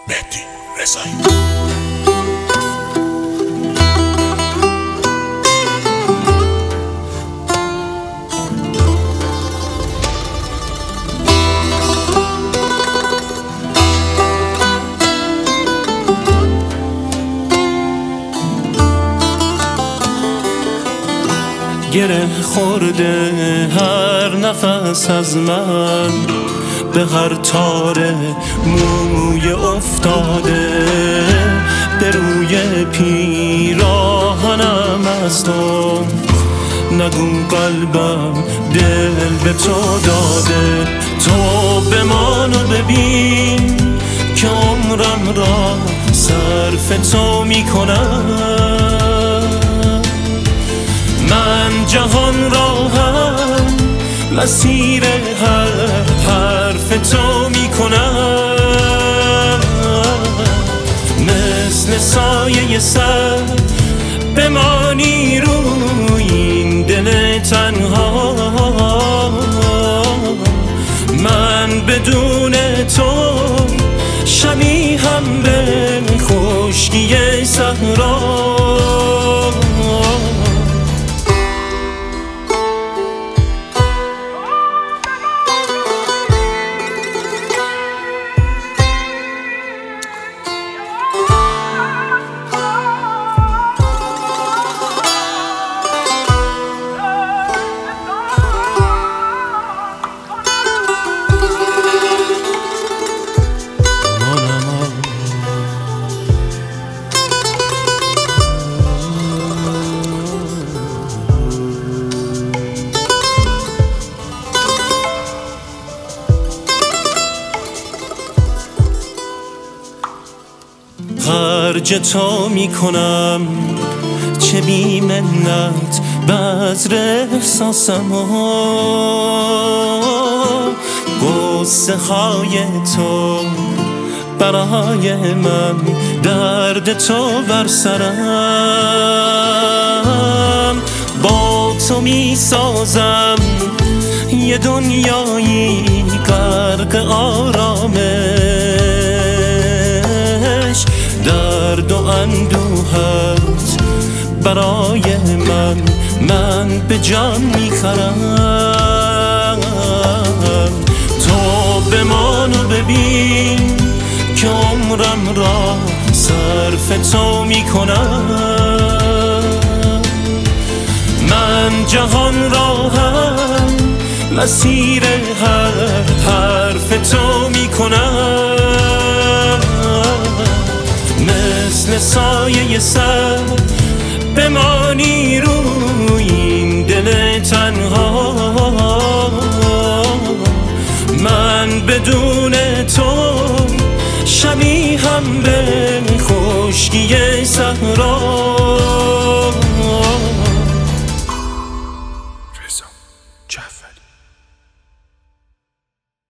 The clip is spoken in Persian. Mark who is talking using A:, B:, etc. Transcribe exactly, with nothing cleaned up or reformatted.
A: مهدی رضایی.
B: گره خورده هر نفس از من، به هر تار موی افتاده، به روی پیراهنم از تو. نگو قلبم دل به تو داده، تو بمان و ببین که عمرم را صرف تو میکنم. من جهان را هم مسیر هر حرف تو میکنم. مثل سایه سر بمانی روی این دل تنها. من بدون تو شبیهم به خشکی صحرا. خرج تو میکنم چه بی منت بذر احساسم و غصه های تو برای من، درد تو بر سرم. با تو میسازم یه دنیایی غرق آرامش، درد و اندوهت برای من من به جان میخرم. تو بمان و ببین که عمرم را صرف تو میکنم. من جهان را هم مسیر هر حرف تو میکنم. مثل سایه سر بمانی روی این دل تنها. من بدون تو شبیهم به خشکی صحرا.